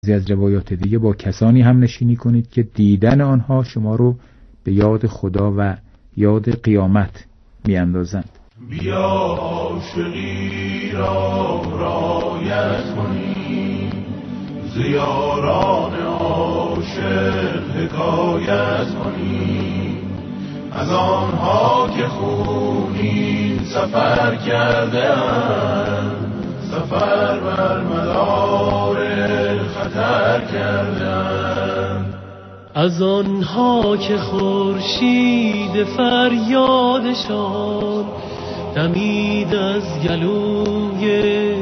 از روایات دیگه با کسانی هم نشینی کنید که دیدن آنها شما رو به یاد خدا و یاد قیامت میاندازند. بیا عاشقی را رایت کنیم، زیاران عاشق حکایت کنیم، از آنها که خونین سفر کردند، سفر بر مدار خطر کردند. از آنها که خورشید فریادشان دمید از گلوی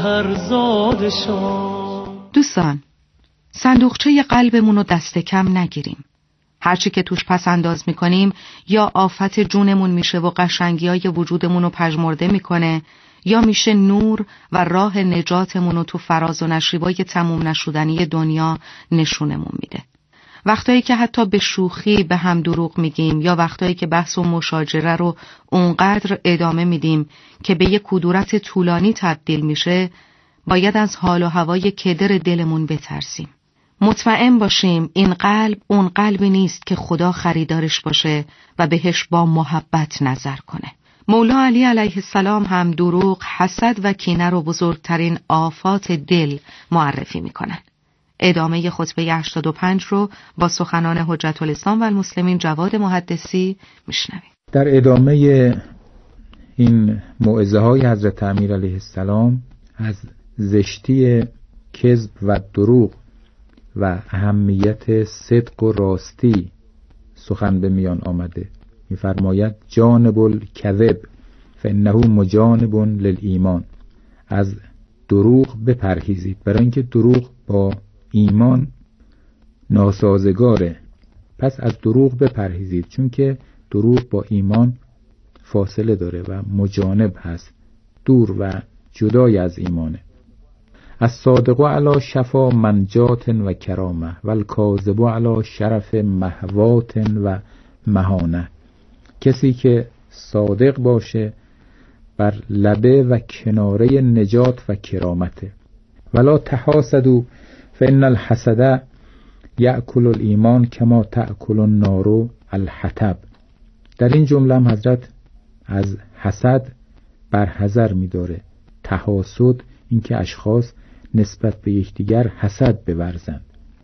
سحرزادشان. دوستان، صندوقچه قلبمون رو دست کم نگیریم. هرچی که توش پس انداز میکنیم یا آفت جونمون میشه و قشنگیای وجودمون رو پژمرده میکنه، یا میشه نور و راه نجاتمون رو تو فراز و نشیبای تموم نشدنی دنیا نشونمون میده. وقتایی که حتی به شوخی به هم دروغ میگیم، یا وقتایی که بحث و مشاجره رو اونقدر ادامه میدیم که به یک کدورت طولانی تبدیل میشه، باید از حال و هوای کدر دلمون بترسیم. مطمئن باشیم این قلب اون قلبی نیست که خدا خریدارش باشه و بهش با محبت نظر کنه. مولا علی علیه السلام هم دروغ، حسد و کینه رو بزرگترین آفات دل معرفی میکنن. ادامه خطبه 85 رو با سخنان حجت الاسلام و المسلمین جواد محدثی میشنویم. در ادامه این موعظه های حضرت امیر علیه السلام از زشتی کذب و دروغ و اهمیت صدق و راستی سخن به میان آمده. می‌فرماید جانب الکذب فانه مجانب للایمان. از دروغ بپرهیزید، برای اینکه دروغ با ایمان ناسازگاره. پس از دروغ بپرهیزید، چون که دروغ با ایمان فاصله داره و مجانب هست، دور و جدای از ایمانه. از صادق علی شفا منجات و کرامه و الکاذب علی شرف محوات و مهانه. کسی که صادق باشه بر لبه و کناره نجات و کرامته. ولا تحاسدوا فإن الحسد یأکل الایمان کما تأکل النار الحطب. در این جمله هم حضرت از حسد برحذر می‌داره. تحاسد این که اشخاص نسبت به یکدیگر حسد بورزند.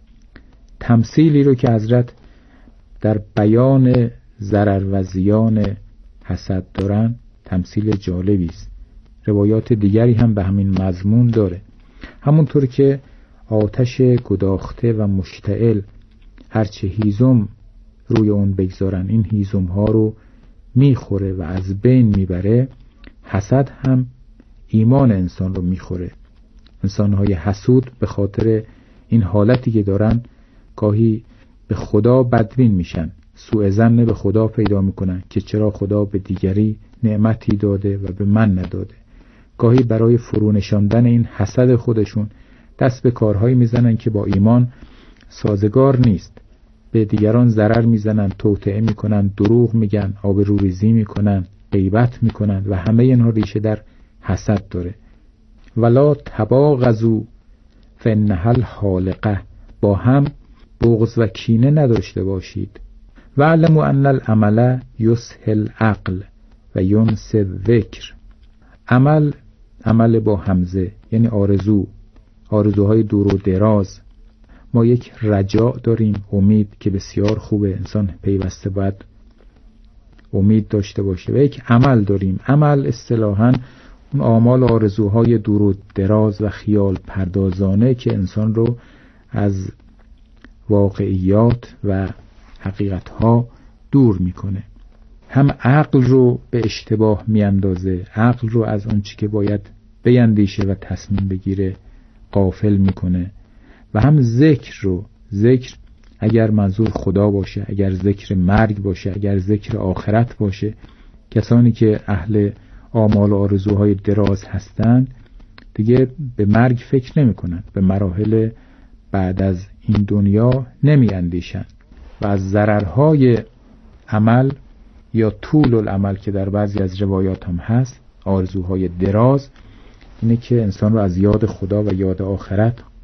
تمثیلی رو که حضرت در بیان ضرر و زیان حسد دارن تمثیل جالبی است. روایات دیگری هم به همین مضمون داره. همونطور که آتش گداخته و مشتعل هرچه هیزم روی اون بگذارن این هیزم ها رو میخوره و از بین میبره، حسد هم ایمان انسان رو میخوره. انسانهای حسود به خاطر این حالتی که دارن گاهی به خدا بدبین میشن، سوء ظن به خدا پیدا میکنن که چرا خدا به دیگری نعمتی داده و به من نداده. گاهی برای فرونشاندن این حسد خودشون دست به کارهایی میزنن که با ایمان سازگار نیست. به دیگران ضرر میزنن، توطئه میکنن، دروغ میگن، آبروریزی میکنن، غیبت میکنن و همه اینها ریشه در حسد داره. ولا تباغضوا فانها الحالقه. با هم بغض و کینه نداشته باشید. واعلموا ان العمل یصحی العقل و ینسی الذکر. عمل با همزه یعنی آرزوهای دور و دراز. ما یک رجاء داریم، امید که بسیار خوبه، انسان پیوسته باید امید داشته باشه. و یک عمل داریم. عمل اصطلاحاً اون آمال آرزوهای دور و دراز و خیال پردازانه که انسان رو از واقعیات و حقیقتها دور میکنه. هم عقل رو به اشتباه میاندازه، عقل رو از اون چی که باید بیندیشه و تصمیم بگیره غافل میکنه. و هم ذکر اگر منظور خدا باشه، اگر ذکر مرگ باشه، اگر ذکر آخرت باشه، کسانی که اهل آمال و آرزوهای دراز هستند دیگه به مرگ فکر نمی کنن، به مراحل بعد از این دنیا نمی اندیشن و از ضررهای عمل یا طول العمل که در بعضی از روایات هم هست، آرزوهای دراز، اینه که انسان رو از یاد خدا و یاد آخرت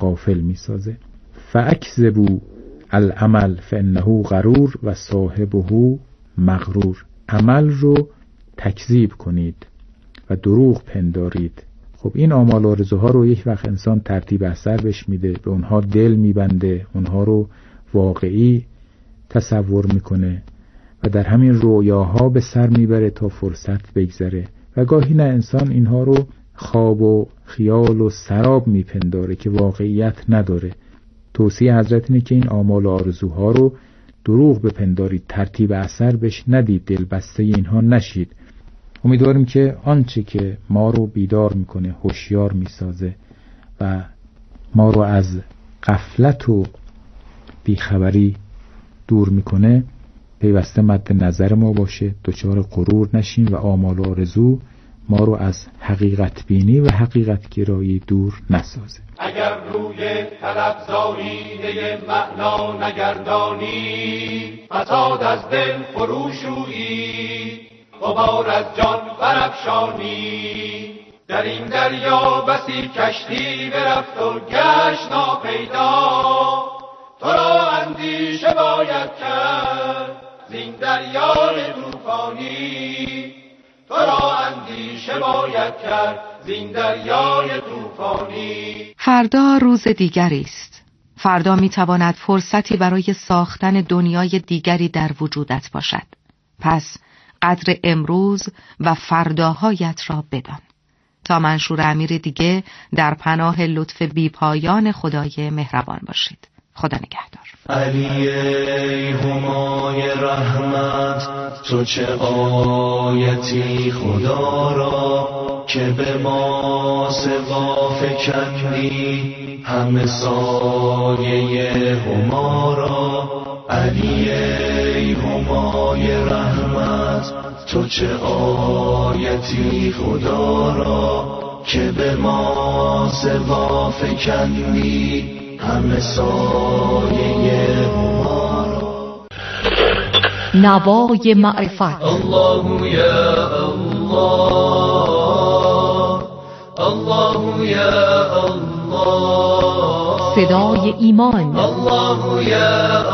غافل میسازه. فاکذبوا العمل فانه غرور و صاحبه مغرور. عمل رو تکذیب کنید و دروغ پندارید. خب این آمال و آرزوها رو یک وقت انسان ترتیب اثر بهش میده، به اونها دل میبنده، اونها رو واقعی تصور میکنه و در همین رویاها به سر میبره تا فرصت بگذره و گاهی نه انسان اینها رو خواب و خیال و سراب میپنداره که واقعیت نداره. توصیه حضرت اینه که این آمال و آرزوها رو دروغ بپندارید، ترتیب اثر بهش ندید، دلبسته اینها نشید. امیدواریم که آنچه که ما رو بیدار میکنه، هوشیار میسازه و ما رو از غفلت و بیخبری دور میکنه پیوسته مد نظر ما باشه، دچار غرور نشیم و آمال و آرزو ما رو از حقیقت بینی و حقیقت گرایی دور نسازه. اگر روی طلبزاییده معنا نگردانی، فساد از دل فروشویی، غبار از جان برافشانی. در این دریا بسی کشتی برفت و گشت ناپیدا، تو را اندیشه باید کرد زین دریای طوفانی. تو را اندیشه باید کرد زین دریای طوفانی. فردا روز دیگری است. فردا میتواند فرصتی برای ساختن دنیای دیگری در وجودت باشد. پس قدر امروز و فرداهایت را بدان. تا منشور امیر دیگه در پناه لطف بیپایان خدای مهربان باشید. خدا نگهدار. علی ای همای رحمت، تو چه آیتی خدا را که به ما سقا فکندی همه سایه هما را. علی ای همای رحمت، تو چه آیتی خدا را که به ما سقا فکندی همه سایه هما را. نوای معرفت. الله یا الله، الله یا الله، صدای ایمان. الله یا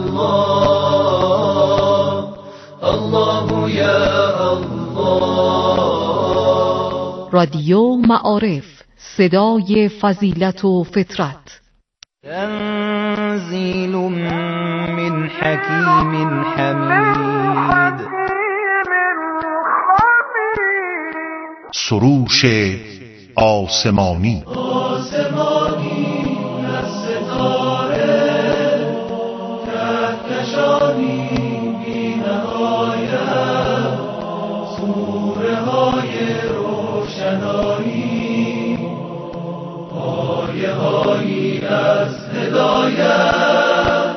الله، الله یا الله. رادیو معارف، صدای فضیلت و فطرت. تنزیل من حکیم حمید. سروش آسمانی. آسمانی از ستاره کهکشانی بی نهایت، سوره های روشنایی، آیه هایی از هدایت.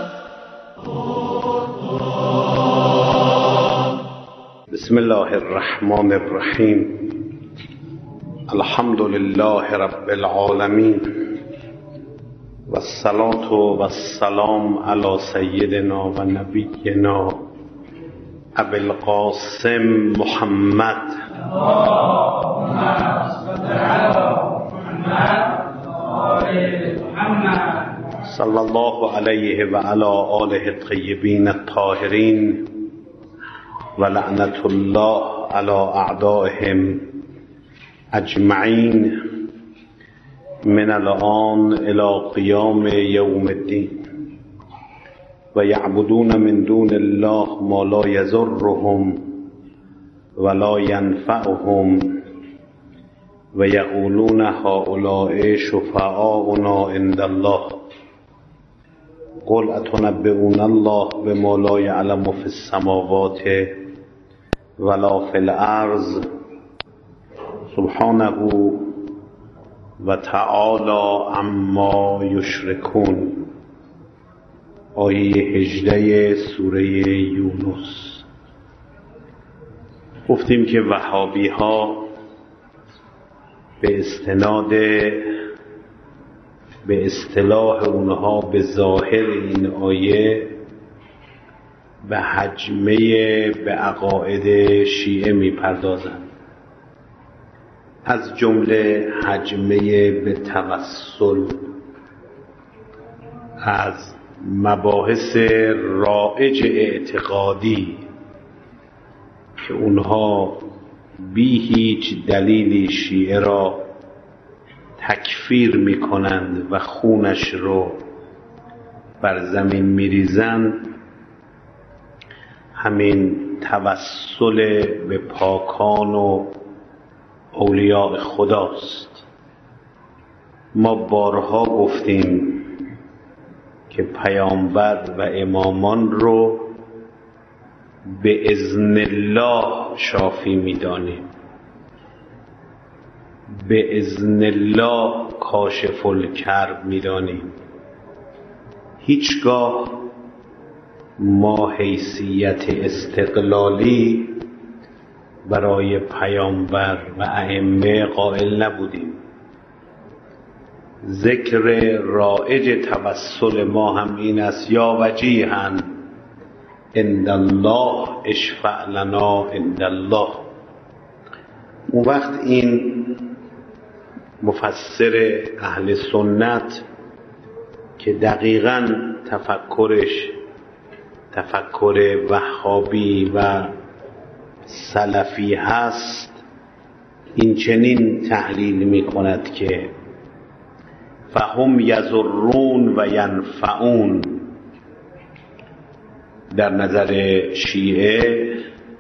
بسم الله الرحمن الرحیم. الحمد لله رب العالمین و الصلاة و السلام علی سیدنا و نبینا ابی القاسم محمد صلی الله علیه و علی آله الطیبین الطاهرین و لعنت الله علی اعدائهم اجمعین من الان الى قیام یوم الدین. و یعبدون من دون الله ما لا یضرهم ولا ینفعهم و یقولون هؤلاء شفعاؤنا عند الله قل اتنبئون الله بما لا یعلم فی السماوات ولا فی الارض سبحانه و تعالی عما یشرکون. آیه 18 سوره یونس. گفتیم که وهابی ها به استناد به اصطلاح اونها به ظاهر این آیه به هجمه به عقاید شیعه میپردازند، از جمله هجمه به توسل از مباحث رائج اعتقادی که اونها بی هیچ دلیلی شیعه را تکفیر میکنند و خونش رو بر زمین میریزند، همین توسل به پاکان و اولیاء خداست. ما بارها گفتیم که پیامبر و امامان رو به اذن الله شافی میدانیم، به اذن الله کاشف الکرب میدانیم. هیچگاه ما حیثیت استقلالی برای پیامبر و ائمه قائل نبودیم. ذکر رایج توسل ما هم این است: یا وجیها عند الله اشفع لنا عند الله. اون وقت این مفسر اهل سنت که دقیقاً تفکرش تفکر وهابی و سلفی هست، این چنین تحلیل می کند که فهم یضرون و ینفعون. در نظر شیعه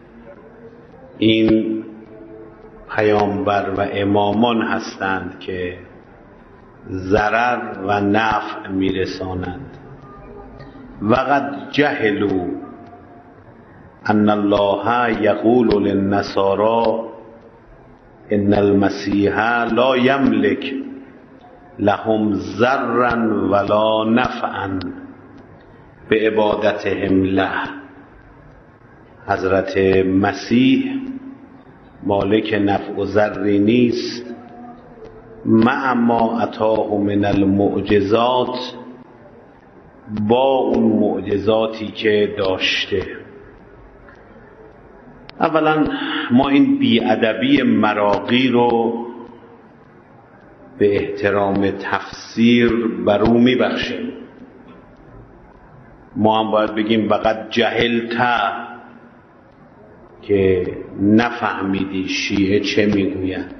این پیامبر و امامان هستند که ضرر و نفع میرسانند. وقد جهلوا ان الله یقول للنصارى ان المسیح لا یملک لهم ضرا ولا نفعا به عبادتهم له. حضرت مسیح مالک نفع و ضری نیست، مع ما اتاه من المعجزات، با اون معجزاتی که داشته. اولا ما این بیادبی مراغی رو به احترام تفسیر بر او میبخشیم. ما هم باید بگیم وقد جهلت، که نفهمیدی شیعه چه میگوید.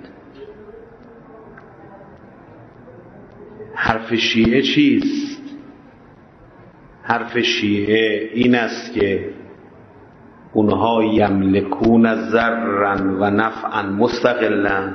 حرف شیعه چیست؟ حرف شیعه این است که اونها یملکون ضرا و نفعا مستقلا.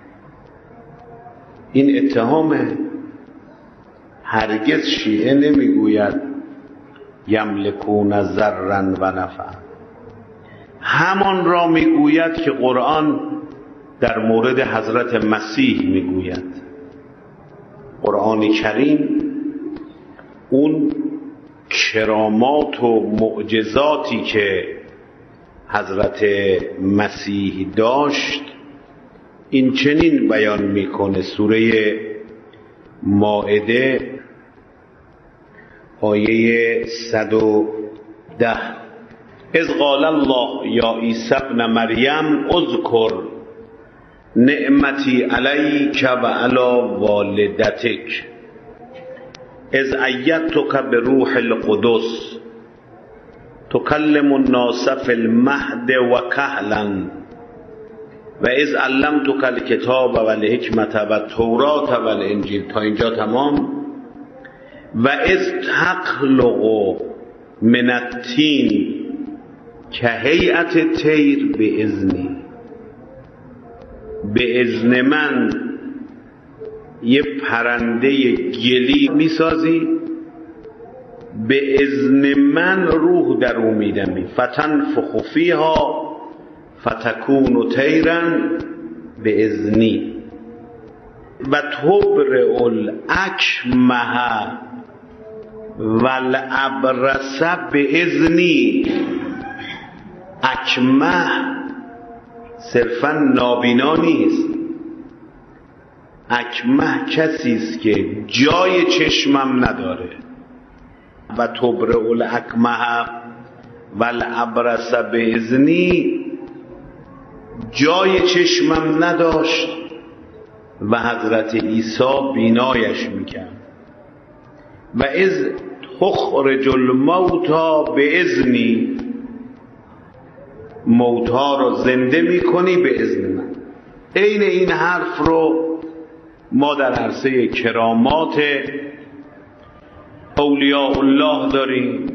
این اتهامه. هرگز شیعه نمیگوید یملکون ضرا و نفعا. همان را میگوید که قرآن در مورد حضرت مسیح میگوید. قرآن کریم اون کرامات و معجزاتی که حضرت مسیح داشت این چنین بیان میکنه. سوره مائده آیه 110: اذ قال الله یا عیسی ابن مریم اذکر نعمتی علیک و علی والدتک اذ ایدتک بروح القدس تکلم الناس فی المهد و کهلا و اذ علمتک الکتاب و الحکمت و التوراة و الانجیل. تا اینجا تمام. و اذ تخلق من الطین کهیئت الطیر باذنی. به اذن من یه پرنده گلی میسازی، به اذن من روح در او میدمی. فتنفخ فیها فتکون طیرا به اذنی و تبرئ الاکمه والابرص به اذنی. اکمه صرفا نابینا نیست. اکمه کسی است که جای چشمم نداره. و تبرئ الاکمه والابرص به اذنی، جای چشمم نداشت و حضرت عیسی بینایش میکرد. و از تخرج الموتی به اذنی، موتا رو زنده میکنی به اذن من. عین این حرف رو ما در عرصه کرامات اولیاء الله داریم،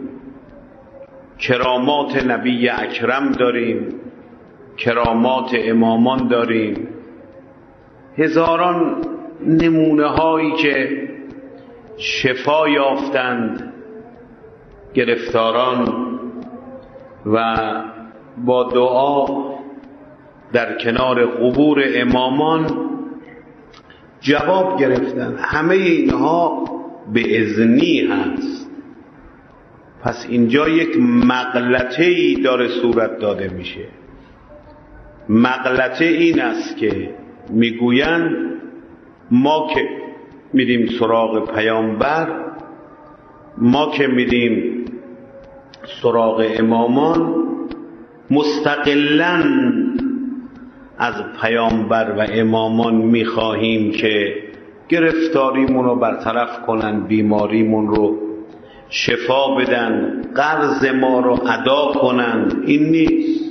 کرامات نبی اکرم داریم، کرامات امامان داریم، هزاران نمونه هایی که شفا یافتند گرفتاران و با دعا در کنار قبور امامان جواب گرفتن. همه اینها به اذنی هست. پس اینجا یک مغلطه‌ای داره صورت داده میشه. مغلطه این است که میگویند ما که میریم سراغ پیامبر، ما که میریم سراغ امامان، مستقلاً از پیامبر و امامان میخواهیم که گرفتاریمون رو برطرف کنن، بیماریمون رو شفا بدن، قرض ما رو ادا کنن. این نیست.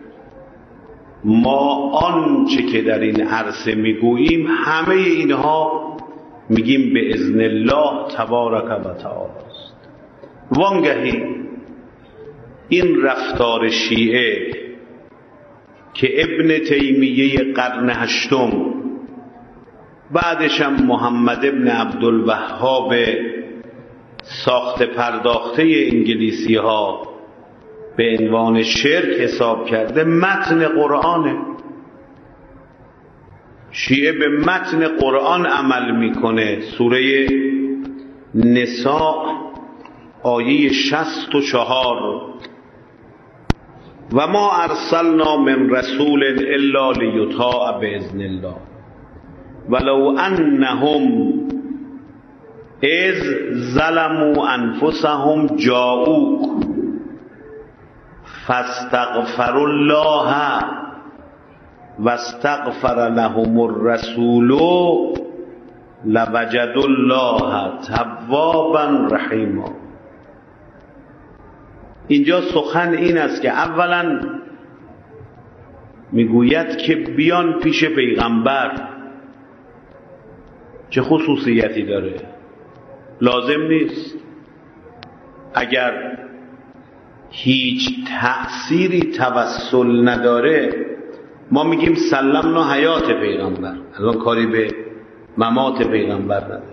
ما آنچه که در این عرصه میگوییم همه اینها میگیم به اذن الله تبارک و تعالی است. وانگهی این رفتار شیعه که ابن تیمیه قرن هشتم، بعدش هم محمد ابن عبدالوهاب ساخت پرداخته انگلیسی ها به عنوان شرک حساب کرده، متن قرآنه. شیعه به متن قرآن عمل میکنه. سوره نساء آیه 64: و ما ارسلنا من رسول الا لیطاع باذن الله ولو انهم اذ ظلموا انفسهم جاءوک فاستغفروا الله واستغفر لهم الرسول لوجدوا الله توابا رحیما. اینجا سخن این است که اولا میگوید که بیان پیش پیغمبر. چه خصوصیتی داره؟ لازم نیست. اگر هیچ تأثیری توسل نداره ما میگیم سلمنا حیات پیغمبر، الان کاری به ممات پیغمبر نداره.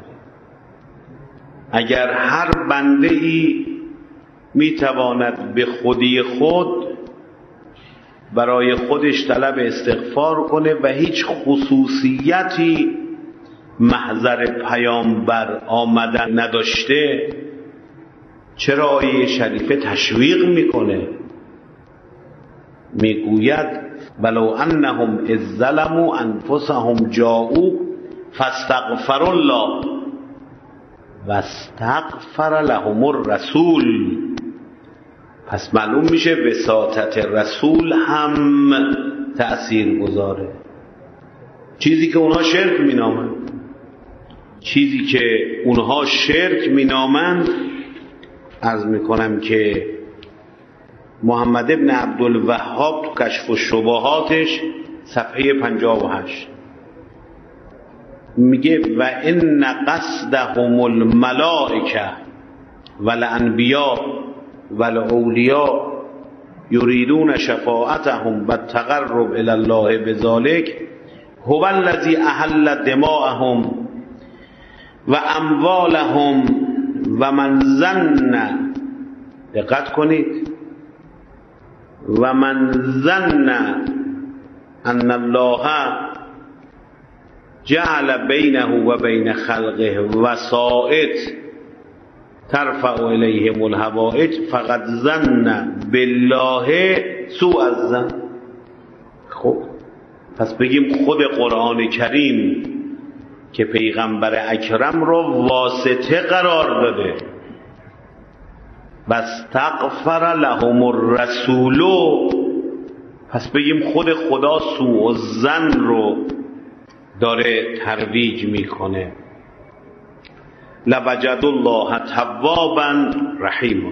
اگر هر بنده ای میتواند به خودی خود برای خودش طلب استغفار کنه و هیچ خصوصیتی محضر پیامبر آمدن نداشته، چرا آیه شریفه تشویق میکنه؟ میگوید ولو انهم اذ ظلموا انفسهم جاءوا فاستغفروا الله واستغفر لهم الرسول. پس معلوم میشه وساطت رسول هم تأثیر گذاره. چیزی که اونها شرک مینامند، عرض میکنم که محمد ابن عبدالوهاب تو کشف الشبهاتش صفحه 58 میگه و ان قصدهم الملائکه والانبیاء والاولیاء یریدون شفاعتهم و التقرب الی الله بذلک هو الذی احل دماءهم و اموالهم و من ظن، دقت کنید، و من ظن ان الله جعل بینه و بین خلقه وسائط ترفع الیهم الحوائج فقد ظن بالله سوء الظن. خب پس بگیم خود قرآن کریم که پیغمبر اکرم رو واسطه قرار داده، واستغفر لهم الرسول، پس بگیم خود خدا سوء الظن رو داره ترویج میکنه. لوجد الله توابا رحیما.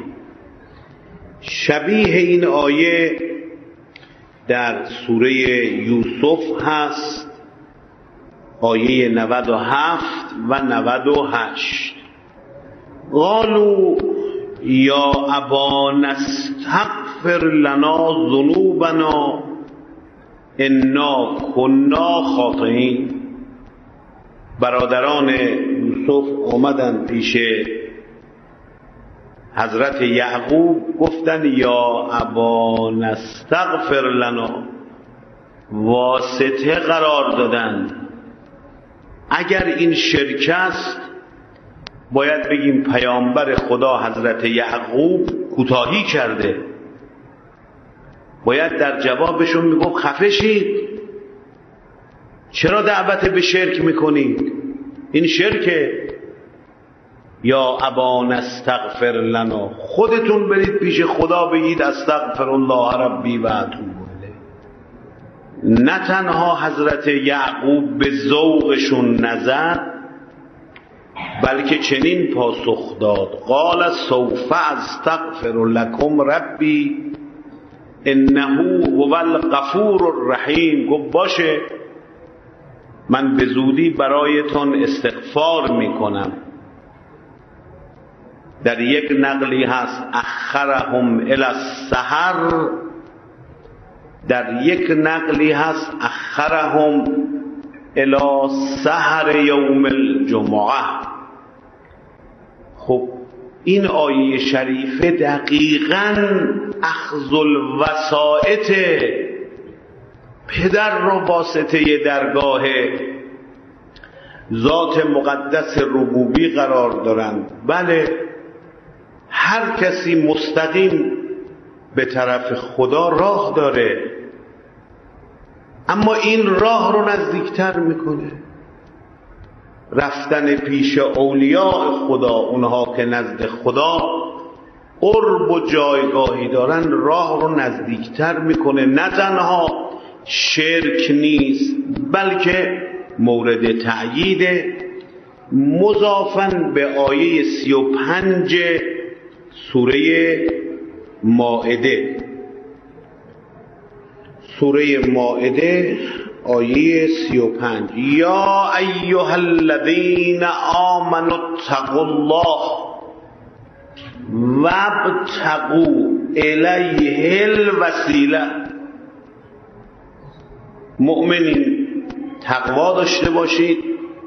شبیه این آیه در سوره یوسف هست، آیه 97 و 98. قالوا یا ابانا استغفر لنا ذنوبنا انا کنا خاطئین. برادران یوسف آمدن پیش حضرت یعقوب، گفتن یا ابانا استغفر لنا، واسطه قرار دادن. اگر این شرک است باید بگیم پیامبر خدا حضرت یعقوب کوتاهی کرده، باید در جوابشون میگفت خفه شید، چرا دعوت به شرک میکنید؟ این شرکه. یا ابانا استغفر لنا، خودتون برید پیش خدا بگید استغفر الله ربی و اتوب الیه. نه تنها حضرت یعقوب به ذوقشون نزد، بلکه چنین پاسخ داد قال سوف استغفر لکم ربی انه هو الغفور الرحیم. گفت باشه من به زودی برایتون استغفار میکنم. در یک نقلی هست اخرهم الی السحر، در یک نقلی هست اخرهم الی سحر یوم الجمعه. خب این آیه شریفه دقیقاً اخذ الوسائط، پدر رو واسطه درگاه ذات مقدس ربوبی قرار دارند. بله هر کسی مستقیم به طرف خدا راه داره، اما این راه رو نزدیکتر میکنه. رفتن پیش اولیاء خدا، اونها که نزد خدا قرب و جایگاهی دارن، راه رو نزدیکتر میکنه. نه تنها شرک نیست بلکه مورد تأیید مضافاً به آیه 35 سوره مائده. سوره مائده آیه 35 یا ایها الذین آمنوا اتقوا الله وابتغوا الیه الوسیله. مؤمنین تقوا داشته باشید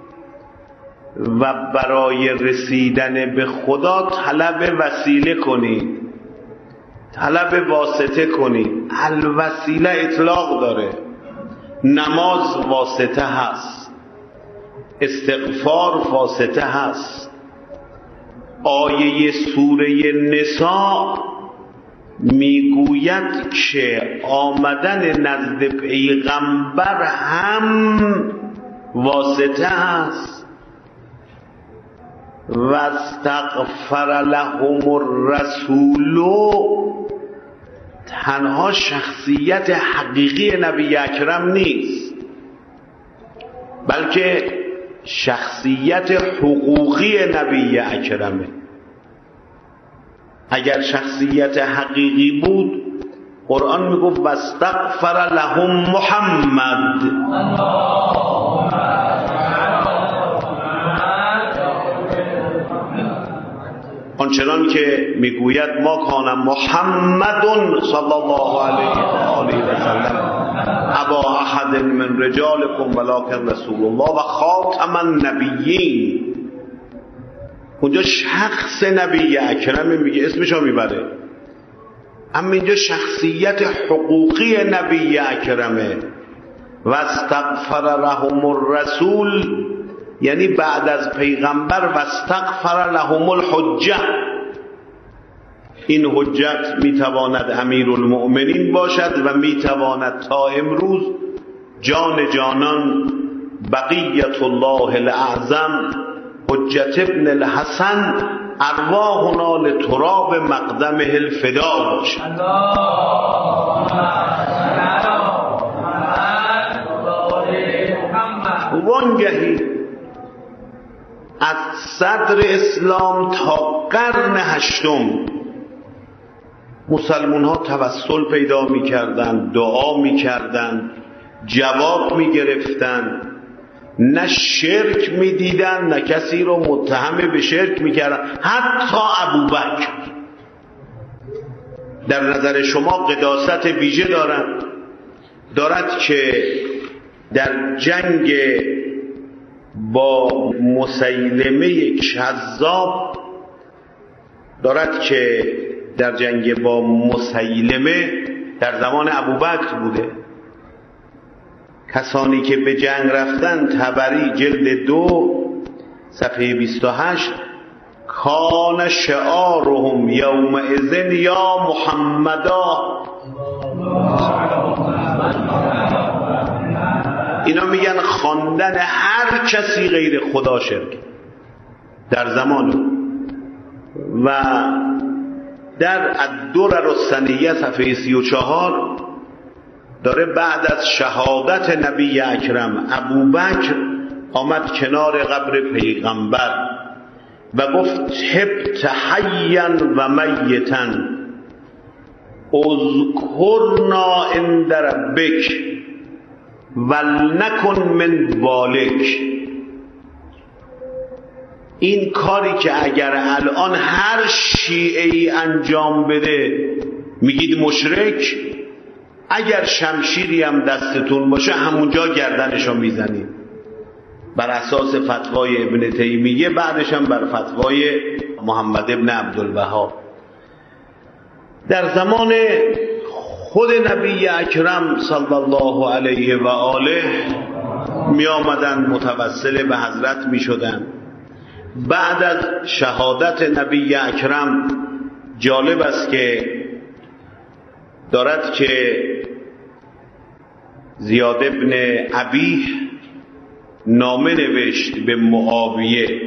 و برای رسیدن به خدا طلب وسیله کنید، طلب واسطه کنید. الوسیله اطلاق داره، نماز واسطه هست، استغفار واسطه هست. آیه سوره نساء میگوید که آمدن نزد پیغمبر هم واسطه است. و استغفر لهم الرسول، تنها شخصیت حقیقی نبی اکرم نیست بلکه شخصیت حقوقی نبی اکرمه. اگر شخصیت حقیقی بود قرآن میگفت واستغفر لهم محمد. آنچنان که میگوید ما کان محمد صلی الله علیه و آله و سلم ابا احد من رجالکم ولکن رسول الله و خاتم النبیین. اونجا شخص نبی اکرم میگه، اسمشو میبره، اما اینجا شخصیت حقوقی نبی اکرمه. و استغفر لهم الرسول یعنی بعد از پیغمبر و استغفر لهم الحجه. این حجت میتواند امیرالمؤمنین باشد و میتواند تا امروز جان جانان بقیت الله الاعظم حجت ابن الحسن ارواحنا لتراب مقدمه الفدا باشد. وانگهی از صدر اسلام تا قرن هشتم مسلمان ها توسل پیدا می کردن، دعا می کردن، جواب می گرفتن، نه شرک می دیدن نه کسی رو متهم به شرک می کردن. حتی ابوبکر در نظر شما قداست ویژه دارد که در جنگ با مسیلمه کذاب در زمان ابوبکر بوده. کسانی که به جنگ رفتن، طبری جلد 2 صفحه 28، کان شعارهم یومئذ یا محمدا. اینا میگن خواندن هر کسی غیر خدا شرک در زمان. و در الدرر السنیه صفحه 34 داره بعد از شهادت نبی اکرم ابوبکر آمد کنار قبر پیغمبر و گفت تبت حیا و میتا اذکرنا عند ربک ولنکن من بالک. این کاری که اگر الان هر شیعه‌ای انجام بده میگید مشرک، اگر شمشیری هم دستتون باشه همونجا گردنشو میزنید بر اساس فتوای ابن تیمیه، بعدش هم بر فتوای محمد ابن عبدالوهاب. در زمان خود نبی اکرم صلی الله علیه و آله می آمدن متوسل به حضرت می شدن. بعد از شهادت نبی اکرم جالب است که دارد که زیاد ابن ابیه نامه نوشت به معاویه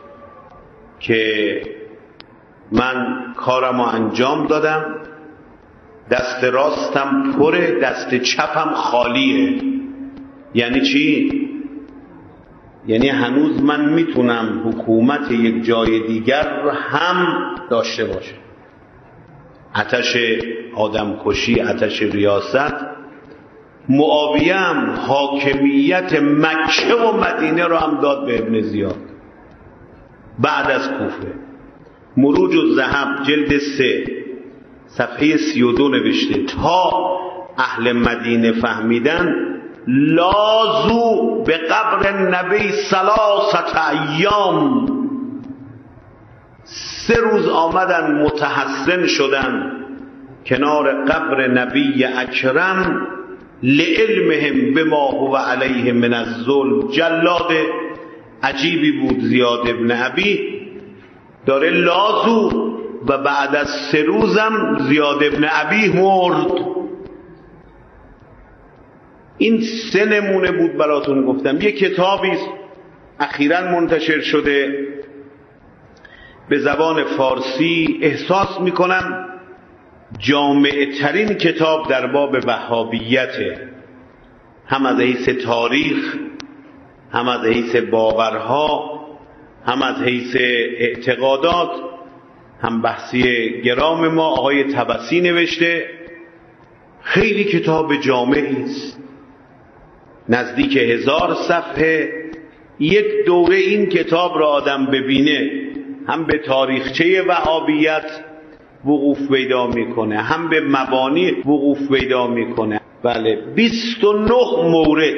که من کارمو انجام دادم، دست راستم پره، دست چپم خالیه. یعنی چی؟ یعنی هنوز من میتونم حکومت یک جای دیگر هم داشته باشه. آتش آدمکشی، آتش ریاست. معاویه هم حاکمیت مکه و مدینه رو هم داد به ابن زیاد بعد از کوفه. مروج الذهب جلد 3 صفحه 32 نوشته تا اهل مدینه فهمیدن لازو به قبر نبی 3 ایام، 3 روز آمدن متحسن شدن کنار قبر نبی اکرم لعلمهم بما هو علیه من الظلم. جلاد عجیبی بود زیاد ابن ابی، داره لازو و بعد از 3 روزم زیاد ابن ابی مرد. این 3 نمونه بود براتون گفتم. یک کتابی اخیراً منتشر شده به زبان فارسی، احساس میکنم جامع ترین کتاب در باب وهابیته، هم از حیث تاریخ، هم از حیث باورها، هم از حیث اعتقادات، هم بحثی گرام ما آقای طبسی نوشته. خیلی کتاب جامعی است، نزدیک 1000 صفحه. یک دوره این کتاب را آدم ببینه هم به تاریخچه وهابیت وقوف پیدا میکنه، هم به مبانی وقوف پیدا میکنه. بله 29 مورد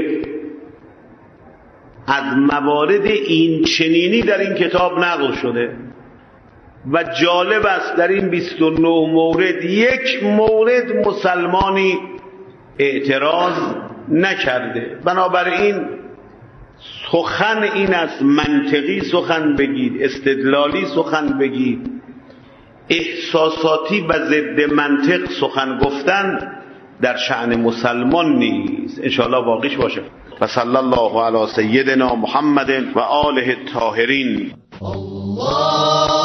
از موارد این چنینی در این کتاب نقل شده و جالب است در این 29 مورد 1 مورد مسلمانی اعتراض نکرده. بنابراین سخن این است منطقی سخن بگید، استدلالی سخن بگید، احساساتی و ضد منطق سخن گفتن در شأن مسلمان نیست. انشاءالله واقعش باشه. و صلی الله علی سیدنا محمد و آله الطاهرین. الله